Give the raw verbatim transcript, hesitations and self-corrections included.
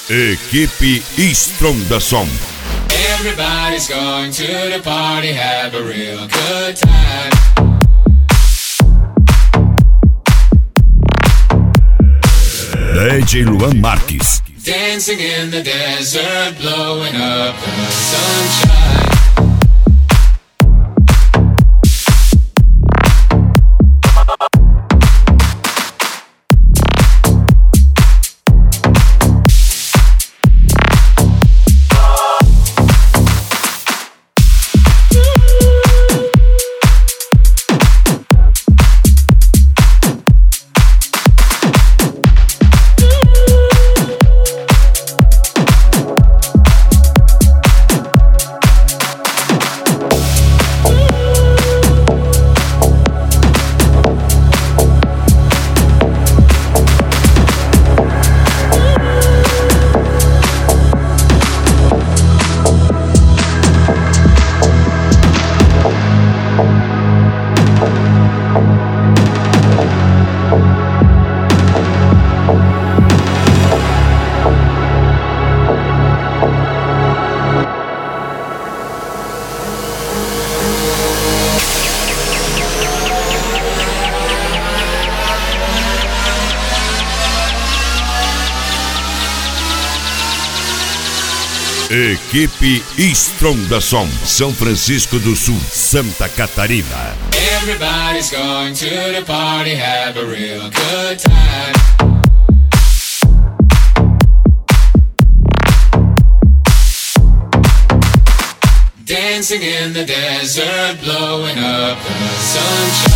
Equipe Strondação. Everybody's going to the party, have a real good time. D J Luan Marques. Dancing in the desert, blowing up the sunshine. Equipe Strondação, São Francisco do Sul, Santa Catarina. Everybody's going to the party, have a real good time. Dancing in the desert, blowing up the sunshine.